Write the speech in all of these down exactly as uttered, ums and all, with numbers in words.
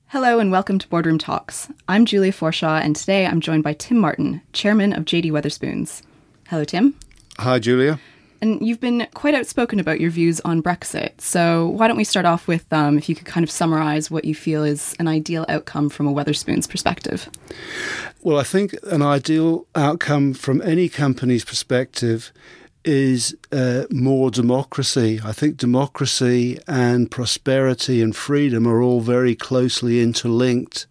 Hello and welcome to Boardroom Talks. I'm Julia Forshaw, and today I'm joined by Tim Martin, chairman of J D Wetherspoons. Hello, Tim. Hi, Julia. And you've been quite outspoken about your views on Brexit. So why don't we start off with, um, if you could kind of summarise what you feel is an ideal outcome from a Wetherspoons perspective. Well, I think an ideal outcome from any company's perspective is uh, more democracy. I think democracy and prosperity and freedom are all very closely interlinked,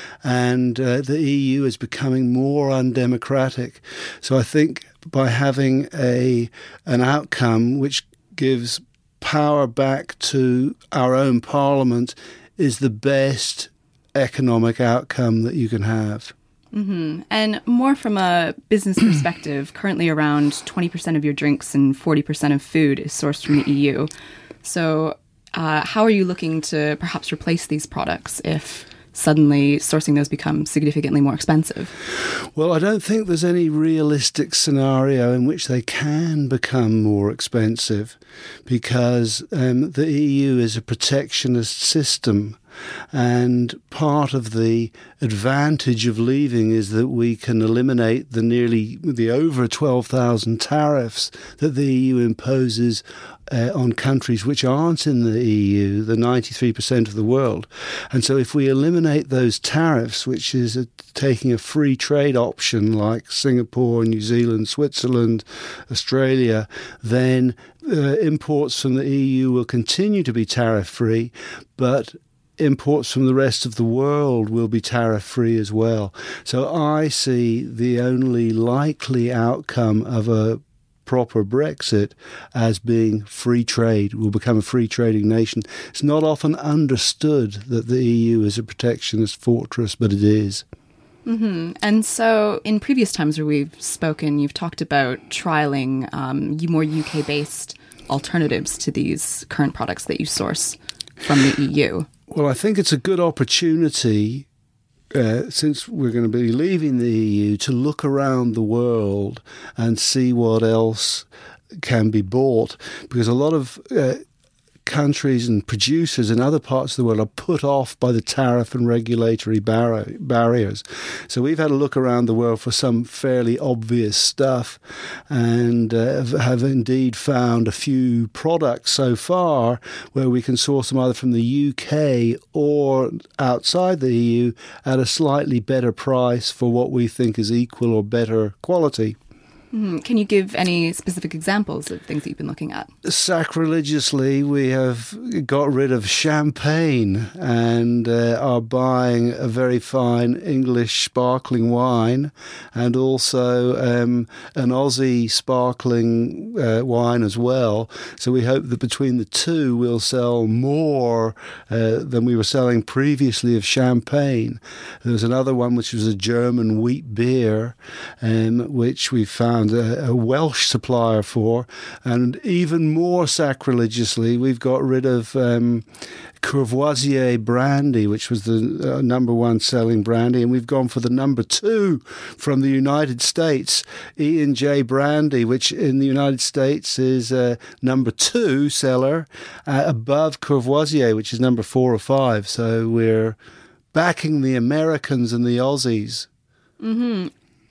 and uh, the E U is becoming more undemocratic. So I think by having a an outcome which gives power back to our own parliament is the best economic outcome that you can have. Mm-hmm. And more from a business perspective, currently around twenty percent of your drinks and forty percent of food is sourced from the E U. So uh, how are you looking to perhaps replace these products if suddenly sourcing those becomes significantly more expensive? Well, I don't think there's any realistic scenario in which they can become more expensive because um, the E U is a protectionist system. And part of the advantage of leaving is that we can eliminate the nearly, the over twelve thousand tariffs that the E U imposes uh, on countries which aren't in the E U, the ninety-three percent of the world. And so if we eliminate those tariffs, which is a, taking a free trade option like Singapore, New Zealand, Switzerland, Australia, then uh, imports from the E U will continue to be tariff-free, but imports from the rest of the world will be tariff-free as well. So I see the only likely outcome of a proper Brexit as being free trade. We'll become a free trading nation. It's not often understood that the E U is a protectionist fortress, but it is. Mm-hmm. And so in previous times where we've spoken, you've talked about trialing um, more U K-based alternatives to these current products that you source from the E U. Well, I think it's a good opportunity, uh, since we're going to be leaving the E U, to look around the world and see what else can be bought, because a lot of uh, countries and producers in other parts of the world are put off by the tariff and regulatory bar- barriers. So we've had a look around the world for some fairly obvious stuff and uh, have indeed found a few products so far where we can source them either from the U K or outside the E U at a slightly better price for what we think is equal or better quality. Mm-hmm. Can you give any specific examples of things that you've been looking at? Sacrilegiously, we have got rid of champagne and uh, are buying a very fine English sparkling wine and also um, an Aussie sparkling uh, wine as well. So we hope that between the two we'll sell more uh, than we were selling previously of champagne. There was another one which was a German wheat beer, um, which we found A, a Welsh supplier for, and even more sacrilegiously, we've got rid of um, Courvoisier brandy, which was the uh, number one selling brandy, and we've gone for the number two from the United States, E and J brandy, which in the United States is uh, number two seller uh, above Courvoisier, which is number four or five. So we're backing the Americans and the Aussies. Mm-hmm.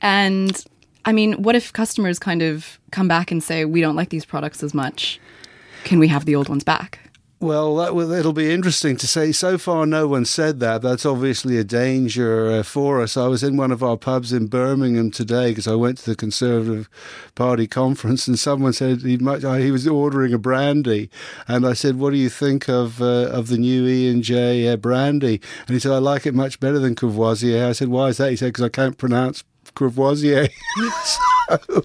And I mean, what if customers kind of come back and say, we don't like these products as much? Can we have the old ones back? Well, that will, it'll be interesting to say. So far, no one said that. That's obviously a danger uh, for us. I was in one of our pubs in Birmingham today because I went to the Conservative Party conference, and someone said he might, uh, he was ordering a brandy, and I said, "What do you think of uh, of the new E and J uh, brandy?" And he said, "I like it much better than Courvoisier." I said, "Why is that?" He said, "Because I can't pronounce Courvoisier." so,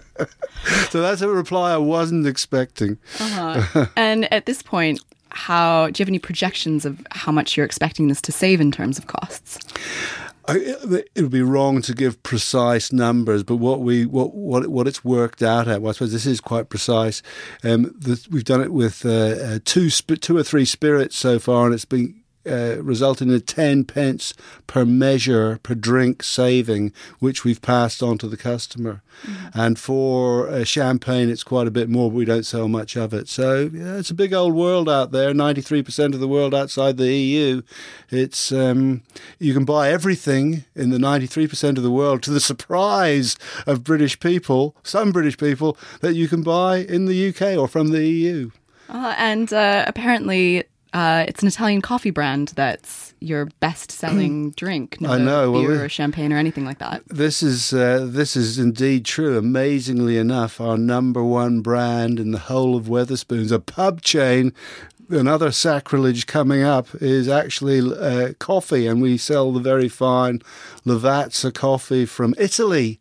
so that's a reply I wasn't expecting. Uh-huh. And at this point, how do you have any projections of how much you're expecting this to save in terms of costs? I, it would be wrong to give precise numbers, but what we what what, what it's worked out at, well, I suppose this is quite precise. Um, the, we've done it with uh, uh, two two or three spirits so far, and it's been uh, result in a ten pence per measure per drink saving, which we've passed on to the customer. Mm-hmm. And for uh, champagne, it's quite a bit more, but we don't sell much of it. So yeah, it's a big old world out there. ninety-three percent of the world outside the E U. It's um, you can buy everything in the ninety-three percent of the world, to the surprise of British people, some British people, that you can buy in the U K or from the E U. Uh, and uh, apparently uh, it's an Italian coffee brand that's your best-selling drink, not I know. a beer well, or champagne or anything like that. This is uh, this is indeed true. Amazingly enough, our number one brand in the whole of Wetherspoons, a pub chain, another sacrilege coming up, is actually uh, coffee, and we sell the very fine Lavazza coffee from Italy.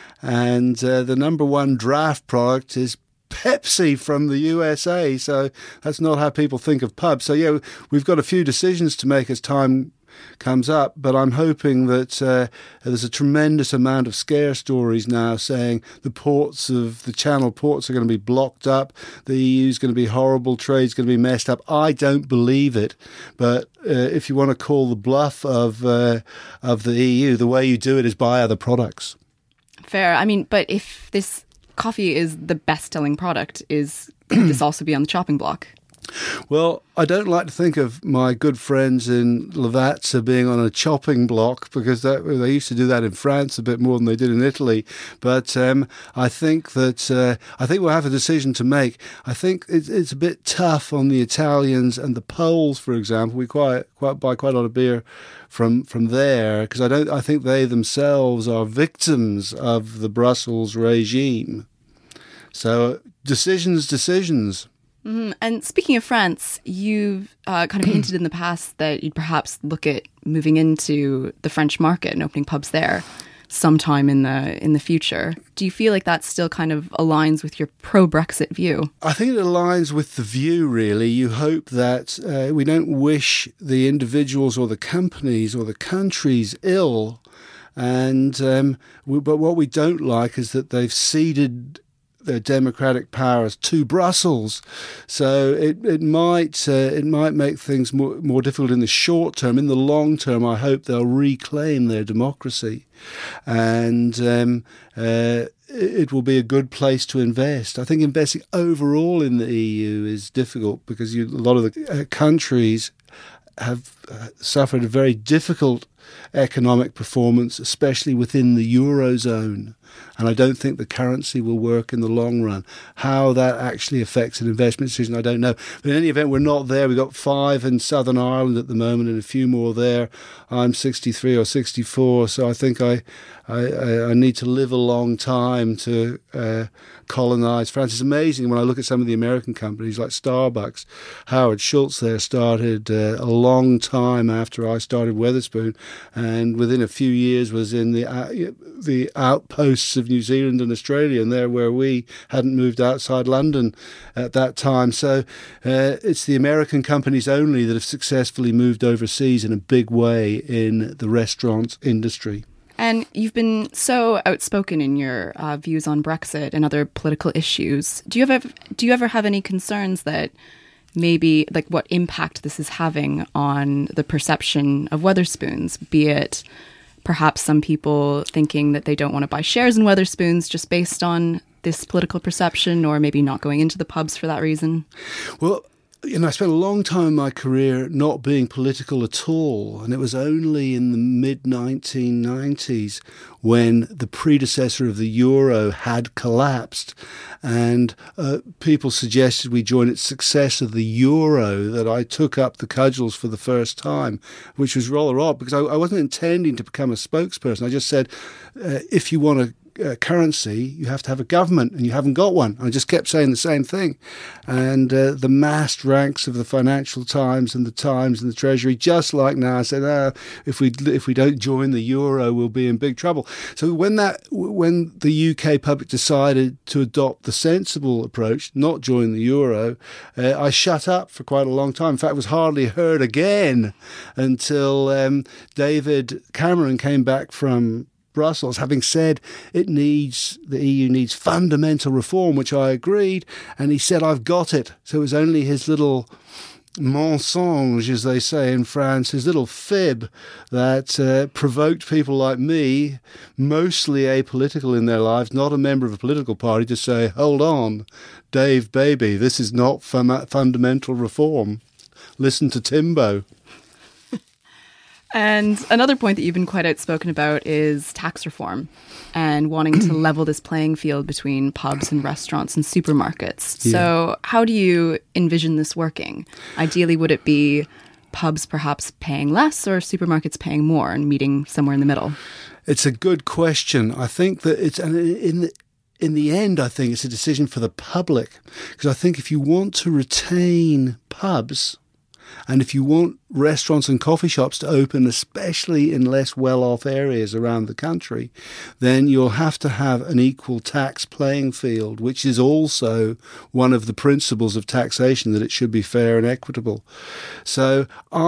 And uh, the number one draft product is Pepsi from the U S A. So that's not how people think of pubs. So yeah, we've got a few decisions to make as time comes up, but I'm hoping that uh, there's a tremendous amount of scare stories now saying the ports of the Channel ports are going to be blocked up, the E U is going to be horrible, trade's going to be messed up. I don't believe it, but uh, if you want to call the bluff of uh, of the E U, the way you do it is buy other products. Fair. I mean, but if this coffee is the best-selling product, is could this also be on the chopping block? Well, I don't like to think of my good friends in Lavazza being on a chopping block, because that, they used to do that in France a bit more than they did in Italy. But um, I think that uh, I think we'll have a decision to make. I think it's, it's a bit tough on the Italians and the Poles, for example. We quite quite buy quite a lot of beer from from there, because I don't. I think they themselves are victims of the Brussels regime. So decisions, decisions. Mm-hmm. And speaking of France, you've uh, kind of hinted in the past that you'd perhaps look at moving into the French market and opening pubs there sometime in the in the future. Do you feel like that still kind of aligns with your pro-Brexit view? I think it aligns with the view, really. You hope that uh, we don't wish the individuals or the companies or the countries ill, and um, we, but what we don't like is that they've ceded their democratic powers to Brussels. So it it might uh, it might make things more more difficult in the short term. In the long term, I hope they'll reclaim their democracy, and um, uh, it will be a good place to invest. I think investing overall in the E U is difficult, because you, a lot of the uh, countries have uh, suffered a very difficult economic performance, especially within the Eurozone. And I don't think the currency will work in the long run. How that actually affects an investment decision, I don't know. But in any event, we're not there. We've got five in Southern Ireland at the moment and a few more there. I'm sixty-three or sixty-four, so I think I I, I need to live a long time to uh, colonise France. It's amazing when I look at some of the American companies like Starbucks. Howard Schultz there started uh, a long time after I started Wetherspoon, and within a few years was in the uh, the outposts of New Zealand and Australia, and there where we hadn't moved outside London at that time. So uh, it's the American companies only that have successfully moved overseas in a big way in the restaurant industry. And you've been so outspoken in your uh, views on Brexit and other political issues. Do you ever do you ever have any concerns that maybe, like, what impact this is having on the perception of Wetherspoons, be it perhaps some people thinking that they don't want to buy shares in Wetherspoons just based on this political perception, or maybe not going into the pubs for that reason? Well, you know, I spent a long time in my career not being political at all, and it was only in the mid nineteen nineties when the predecessor of the euro had collapsed, and uh, people suggested we join its successor, the euro, that I took up the cudgels for the first time, which was rather odd, because I, I wasn't intending to become a spokesperson. I just said, uh, if you want to Uh, currency, you have to have a government, and you haven't got one. I just kept saying the same thing. And uh, the massed ranks of the Financial Times and the Times and the Treasury, just like now, said, oh, if we if we don't join the euro, we'll be in big trouble. So when that when the U K public decided to adopt the sensible approach, not join the euro, uh, I shut up for quite a long time. In fact, it was hardly heard again until um, David Cameron came back from Brussels, having said it needs, the E U needs fundamental reform, which I agreed, and he said, I've got it. So it was only his little mensonge, as they say in France, his little fib that uh, provoked people like me, mostly apolitical in their lives, not a member of a political party, to say, hold on, Dave, baby, this is not fun- fundamental reform. Listen to Timbo. And another point that you've been quite outspoken about is tax reform and wanting to level this playing field between pubs and restaurants and supermarkets. Yeah. So how do you envision this working? Ideally, would it be pubs perhaps paying less or supermarkets paying more and meeting somewhere in the middle? It's a good question. I think that it's and in the In the end, I think it's a decision for the public, because I think if you want to retain pubs and if you want restaurants and coffee shops to open, especially in less well-off areas around the country, then you'll have to have an equal tax playing field, which is also one of the principles of taxation, that it should be fair and equitable. So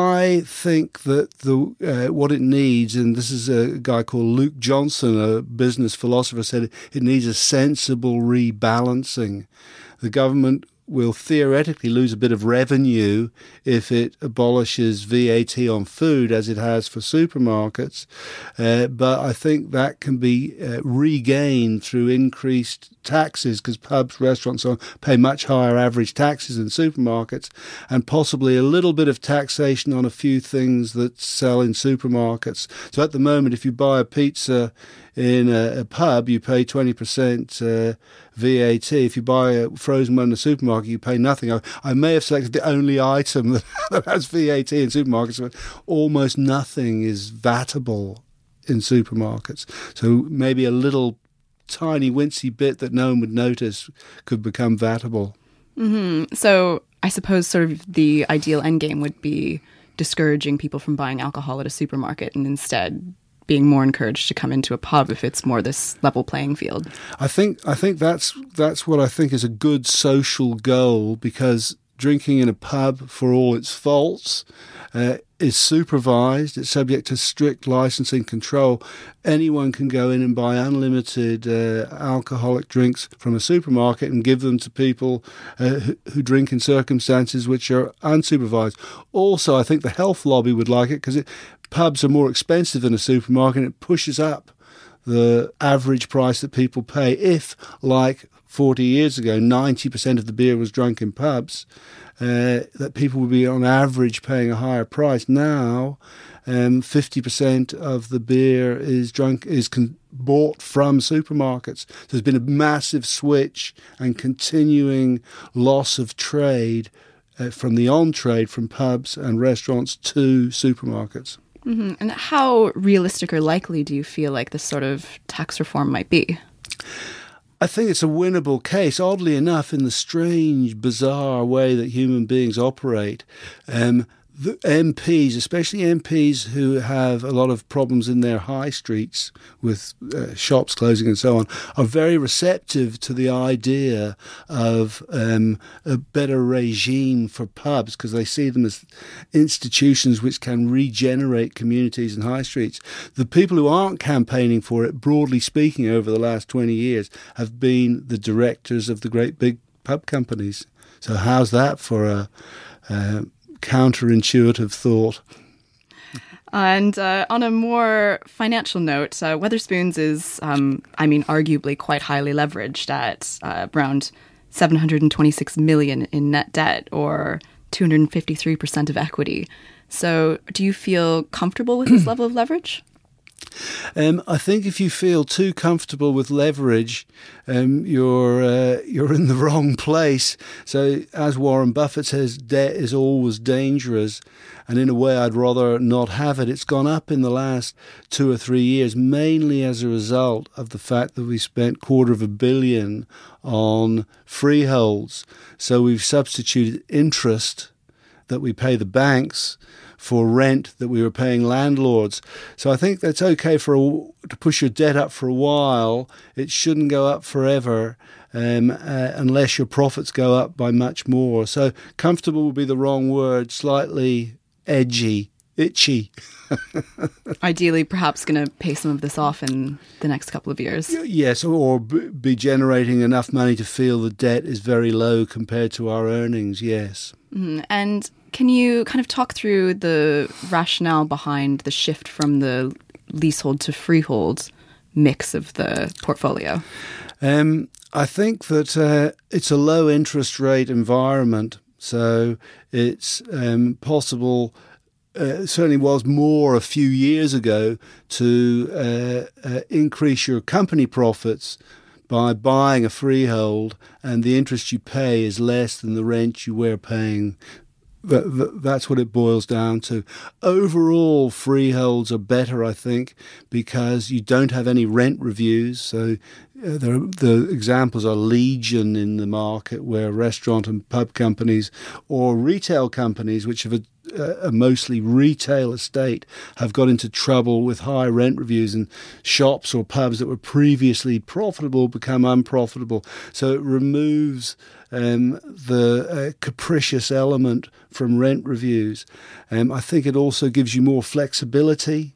I think that the uh, what it needs, and this is a guy called Luke Johnson, a business philosopher, said it needs a sensible rebalancing. The government will theoretically lose a bit of revenue if it abolishes V A T on food, as it has for supermarkets. Uh, but I think that can be uh, regained through increased taxes, because pubs, restaurants so pay much higher average taxes than supermarkets, and possibly a little bit of taxation on a few things that sell in supermarkets. So at the moment, if you buy a pizza in a, a pub, you pay twenty percent uh, V A T. If you buy a frozen one in a supermarket, you pay nothing. I, I may have selected the only item that, that has V A T in supermarkets, but almost nothing is vatable in supermarkets. So maybe a little tiny wincy bit that no one would notice could become vatable. Mm-hmm. So I suppose sort of the ideal end game would be discouraging people from buying alcohol at a supermarket and instead being more encouraged to come into a pub if it's more this level playing field. I think I think that's that's what I think is a good social goal, because drinking in a pub, for all its faults, uh, is supervised. It's subject to strict licensing control. Anyone can go in and buy unlimited uh, alcoholic drinks from a supermarket and give them to people uh, who, who drink in circumstances which are unsupervised. Also, I think the health lobby would like it, because it, pubs are more expensive than a supermarket, and it pushes up the average price that people pay. If, like forty years ago, ninety percent of the beer was drunk in pubs, uh, that people would be on average paying a higher price. Now, um, fifty percent of the beer is drunk is con- bought from supermarkets. So there's been a massive switch and continuing loss of trade uh, from the on-trade, from pubs and restaurants to supermarkets. Mm-hmm. And how realistic or likely do you feel like this sort of tax reform might be? I think it's a winnable case. Oddly enough, in the strange, bizarre way that human beings operate, um, the M Ps, especially M Ps who have a lot of problems in their high streets with uh, shops closing and so on, are very receptive to the idea of um, a better regime for pubs, because they see them as institutions which can regenerate communities and high streets. The people who aren't campaigning for it, broadly speaking, over the last twenty years, have been the directors of the great big pub companies. So how's that for a... Uh, counterintuitive thought? And uh, on a more financial note, uh, Wetherspoons is, um, I mean, arguably quite highly leveraged at uh, around seven hundred twenty-six million dollars in net debt, or two hundred fifty-three percent of equity. So do you feel comfortable with this level of leverage? Um, I think if you feel too comfortable with leverage, um, you're uh, you're in the wrong place. So, as Warren Buffett says, debt is always dangerous, and in a way, I'd rather not have it. It's gone up in the last two or three years, mainly as a result of the fact that we spent quarter of a billion on freeholds. So we've substituted interest that we pay the banks for rent that we were paying landlords. So I think that's okay for a, to push your debt up for a while. It shouldn't go up forever um, uh, unless your profits go up by much more. So comfortable would be the wrong word, slightly edgy. itchy. Ideally, perhaps going to pay some of this off in the next couple of years. Yes, or be generating enough money to feel the debt is very low compared to our earnings, yes. Mm-hmm. And can you kind of talk through the rationale behind the shift from the leasehold to freehold mix of the portfolio? Um, I think that uh, it's a low interest rate environment, so it's um, possible. Uh, certainly was more a few years ago to uh, uh, increase your company profits by buying a freehold, and the interest you pay is less than the rent you were paying. That's what it boils down to. Overall, freeholds are better, I think, because you don't have any rent reviews. So uh, the, the examples are legion in the market, where restaurant and pub companies or retail companies, which have a, a mostly retail estate, have got into trouble with high rent reviews, and shops or pubs that were previously profitable become unprofitable. So it removes Um, the uh, capricious element from rent reviews. Um, I think it also gives you more flexibility,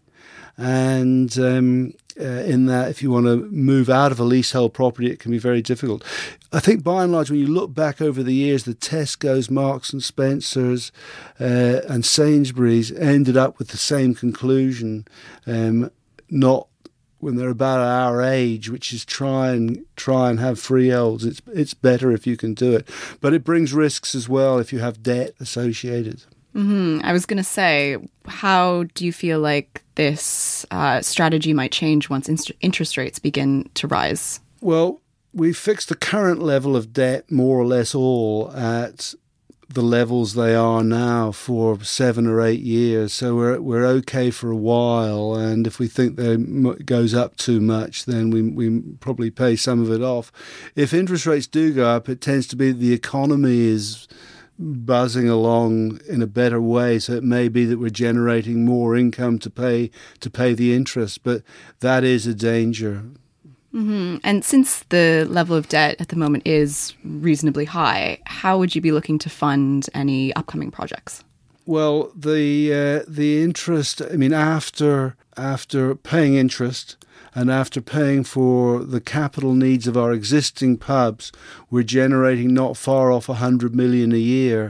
and um, uh, in that if you want to move out of a leasehold property, it can be very difficult. I think by and large, when you look back over the years, the Tesco's, Marks and Spencer's uh, and Sainsbury's ended up with the same conclusion, um, not when they're about our age, which is try and try and have freeholds. It's it's better if you can do it, but it brings risks as well if you have debt associated. Mm-hmm. I was going to say, how do you feel like this uh, strategy might change once in- interest rates begin to rise? Well, we fixed the current level of debt more or less all at the levels they are now for seven or eight years. So we're we're okay for a while, and if we think that goes up too much, then we we probably pay some of it off. If interest rates do go up, it tends to be the economy is buzzing along in a better way, so it may be that we're generating more income to pay to pay the interest, but that is a danger. Mm-hmm. And since the level of debt at the moment is reasonably high, how would you be looking to fund any upcoming projects? Well, the uh, the interest, I mean, after after paying interest and after paying for the capital needs of our existing pubs, we're generating not far off one hundred million a year.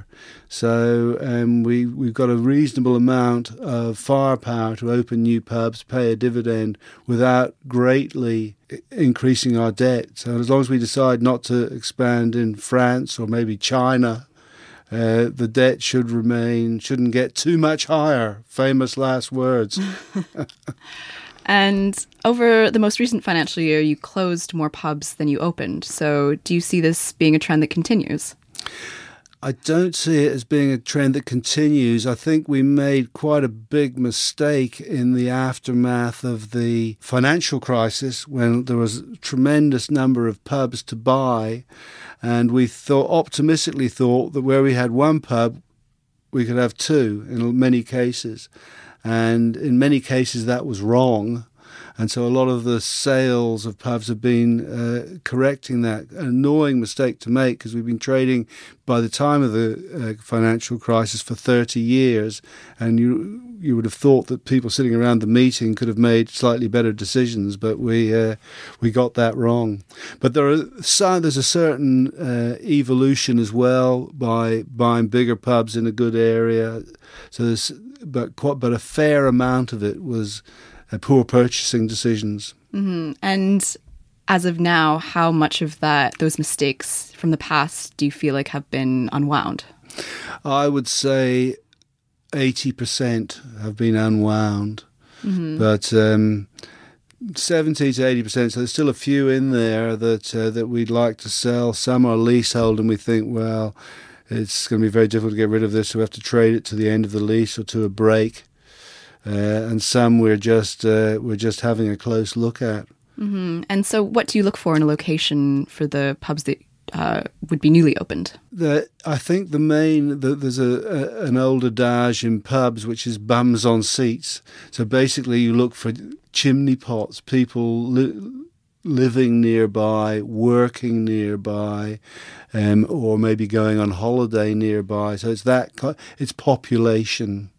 So um, we, we've got a reasonable amount of firepower to open new pubs, pay a dividend without greatly increasing our debt. So as long as we decide not to expand in France or maybe China, Uh, the debt should remain, shouldn't get too much higher. Famous last words. And over the most recent financial year, you closed more pubs than you opened. So do you see this being a trend that continues? I don't see it as being a trend that continues. I think we made quite a big mistake in the aftermath of the financial crisis, when there was a tremendous number of pubs to buy, and we thought optimistically thought that where we had one pub, we could have two in many cases. And in many cases that was wrong. And so a lot of the sales of pubs have been uh, correcting that. An annoying mistake to make, because we've been trading by the time of the uh, financial crisis for thirty years, and you you would have thought that people sitting around the meeting could have made slightly better decisions, but we uh, we got that wrong. But there are so, there's a certain uh, evolution as well by buying bigger pubs in a good area. So there's but quite, but a fair amount of it was Uh, poor purchasing decisions. Mm-hmm. And as of now, how much of that, those mistakes from the past, do you feel like have been unwound? I would say eighty percent have been unwound, mm-hmm. but um, seventy to eighty percent. So there's still a few in there that uh, that we'd like to sell. Some are leasehold, and we think, well, it's going to be very difficult to get rid of this, so we have to trade it to the end of the lease or to a break. Uh, and some we're just uh, we're just having a close look at. Mm-hmm. And so, what do you look for in a location for the pubs that uh, would be newly opened? The, I think the main the, there's a, a an old adage in pubs, which is bums on seats. So basically, you look for chimney pots, people li- living nearby, working nearby, um, or maybe going on holiday nearby. So it's that it's population.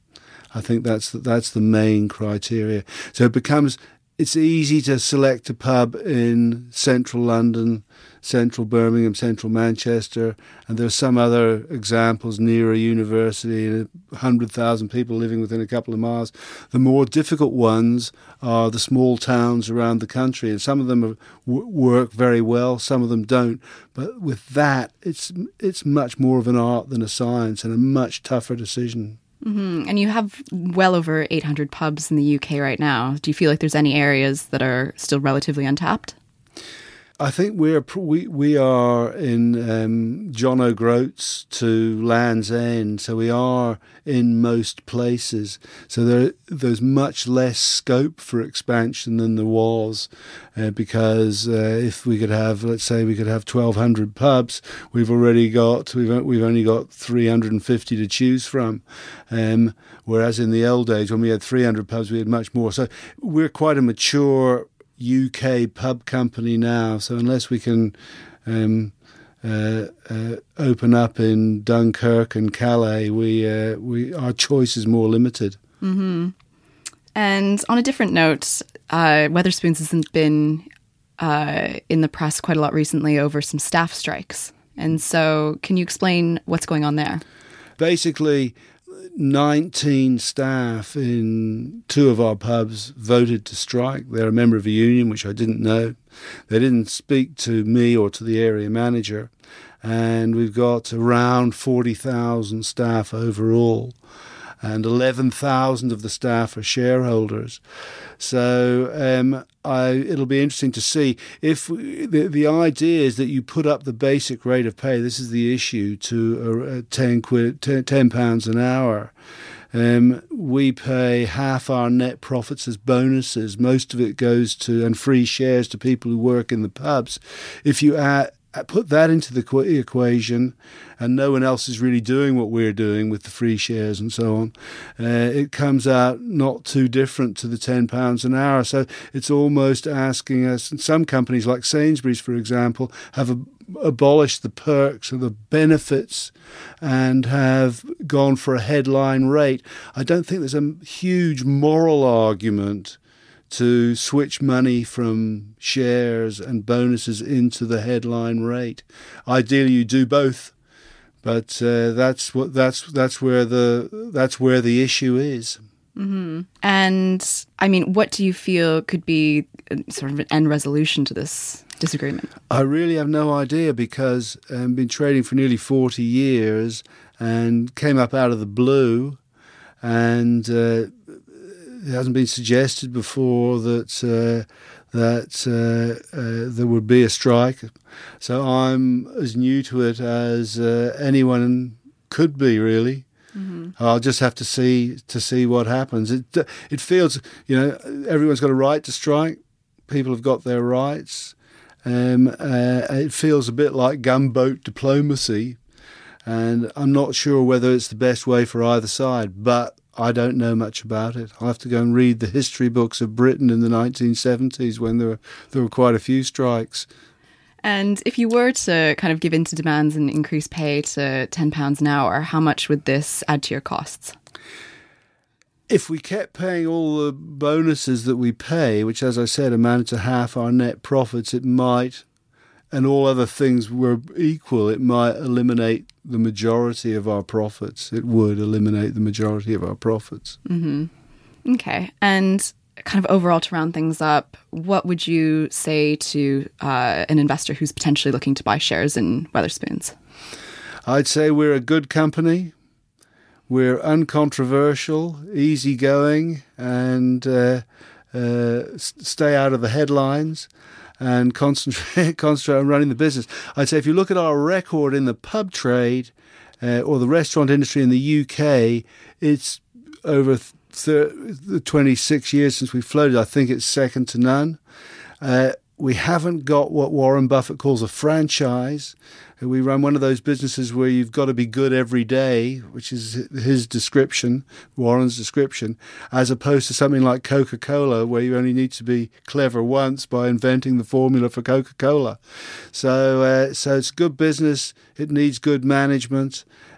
I think that's the, that's the main criteria. So it becomes, it's easy to select a pub in central London, central Birmingham, central Manchester, and there are some other examples near a university, one hundred thousand people living within a couple of miles. The more difficult ones are the small towns around the country, and some of them are, w- work very well, some of them don't. But with that, it's it's much more of an art than a science, and a much tougher decision. Mm-hmm. And you have well over eight hundred pubs in the U K right now. Do you feel like there's any areas that are still relatively untapped? I think we're we we are in um, John O'Groats to Land's End, so we are in most places. So there there's much less scope for expansion than there was, uh, because uh, if we could have, let's say, we could have twelve hundred pubs, we've already got we've we've only got three hundred fifty to choose from, um, whereas in the old days when we had three hundred pubs, we had much more. So we're quite a mature U K pub company now, so unless we can um, uh, uh, open up in Dunkirk and Calais, we uh, we our choice is more limited. Mm-hmm. And on a different note, uh, Wetherspoons hasn't been uh, in the press quite a lot recently over some staff strikes, and so can you explain what's going on there? Basically, nineteen staff in two of our pubs voted to strike. They're a member of a union, which I didn't know. They didn't speak to me or to the area manager. And we've got around forty thousand staff overall. And eleven thousand of the staff are shareholders. So um, I, it'll be interesting to see if the, the idea is that you put up the basic rate of pay. This is the issue, to uh, ten quid, ten pounds an hour. Um, we pay half our net profits as bonuses. Most of it goes to and free shares to people who work in the pubs. If you add put that into the equation, and no one else is really doing what we're doing with the free shares and so on, uh, it comes out not too different to the ten pounds an hour. So it's almost asking us, and some companies like Sainsbury's, for example, have ab- abolished the perks and the benefits and have gone for a headline rate. I don't think there's a huge moral argument to switch money from shares and bonuses into the headline rate. Ideally, you do both, but uh, that's what that's that's where the that's where the issue is. Mm-hmm. And I mean, what do you feel could be sort of an end resolution to this disagreement? I really have no idea, because I've been trading for nearly forty years and came up out of the blue, and Uh, it hasn't been suggested before that uh, that uh, uh, there would be a strike. So I'm as new to it as uh, anyone could be, really. Mm-hmm. I'll just have to see to see what happens. It it feels, you know, everyone's got a right to strike. People have got their rights. Um, uh, it feels a bit like gunboat diplomacy, and I'm not sure whether it's the best way for either side, but I don't know much about it. I'll have to go and read the history books of Britain in the nineteen seventies when there were, there were quite a few strikes. And if you were to kind of give in to demands and increase pay to ten pounds an hour, how much would this add to your costs? If we kept paying all the bonuses that we pay, which, as I said, amounted to half our net profits, it might, and all other things were equal, it might eliminate the majority of our profits. It would eliminate the majority of our profits. Mm-hmm. Okay. And kind of overall, to round things up, what would you say to uh, an investor who's potentially looking to buy shares in Wetherspoons? I'd say we're a good company. We're uncontroversial, easygoing, and uh, uh, stay out of the headlines and concentrate, concentrate on running the business. I'd say if you look at our record in the pub trade uh, or the restaurant industry in the U K, it's over thirty, twenty-six years since we floated. I think it's second to none. Uh, we haven't got what Warren Buffett calls a franchise. We run one of those businesses where you've got to be good every day, which is his description, Warren's description, as opposed to something like Coca-Cola, where you only need to be clever once by inventing the formula for Coca-Cola. So, uh, so it's good business. It needs good management,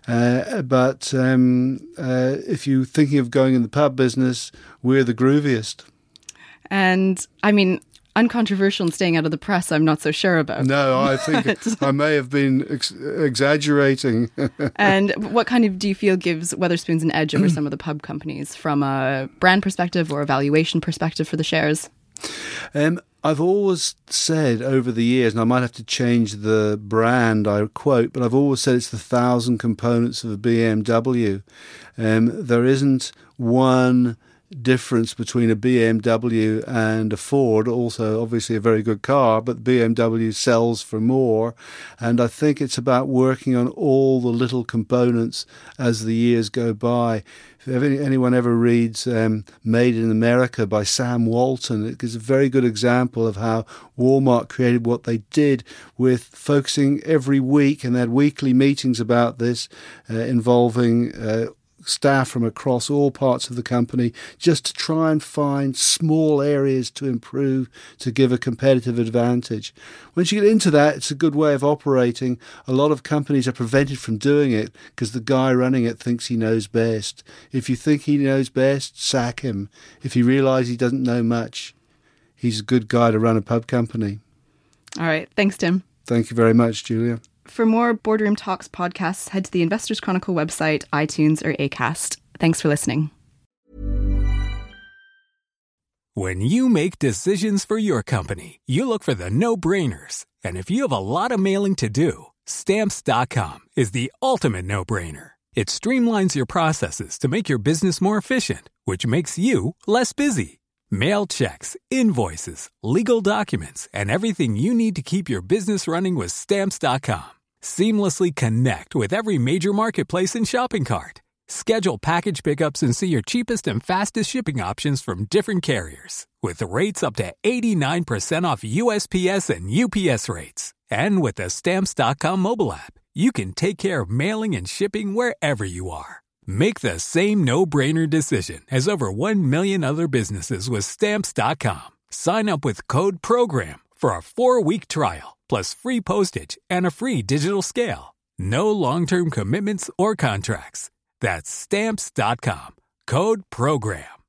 Uh, but um, uh, if you're thinking of going in the pub business, we're the grooviest. And, I mean, uncontroversial and staying out of the press, I'm not so sure about. No, I think I may have been ex- exaggerating. And what kind of do you feel gives Wetherspoons an edge over some of the pub companies from a brand perspective or a valuation perspective for the shares? Um, I've always said over the years, and I might have to change the brand I quote, but I've always said it's the thousand components of a B M W. Um, there isn't one difference between a B M W and a Ford, also obviously a very good car, but B M W sells for more. And I think it's about working on all the little components as the years go by. If anyone ever reads um, Made in America by Sam Walton, it is a very good example of how Walmart created what they did with focusing every week, and they had weekly meetings about this uh, involving uh, staff from across all parts of the company, just to try and find small areas to improve to give a competitive advantage. Once you get into that, it's a good way of operating. A lot of companies are prevented from doing it because the guy running it thinks he knows best. If you think he knows best, sack him. If you realise he doesn't know much, he's a good guy to run a pub company. All right. Thanks, Tim. Thank you very much, Julia. For more Boardroom Talks podcasts, head to the Investors Chronicle website, iTunes, or Acast. Thanks for listening. When you make decisions for your company, you look for the no-brainers. And if you have a lot of mailing to do, Stamps dot com is the ultimate no-brainer. It streamlines your processes to make your business more efficient, which makes you less busy. Mail checks, invoices, legal documents, and everything you need to keep your business running with Stamps dot com. Seamlessly connect with every major marketplace and shopping cart. Schedule package pickups and see your cheapest and fastest shipping options from different carriers, with rates up to eighty-nine percent off U S P S and U P S rates. And with the Stamps dot com mobile app, you can take care of mailing and shipping wherever you are. Make the same no-brainer decision as over one million other businesses with Stamps dot com. Sign up with code PROGRAM for a four-week trial, plus free postage and a free digital scale. No long-term commitments or contracts. That's Stamps dot com. Code PROGRAM.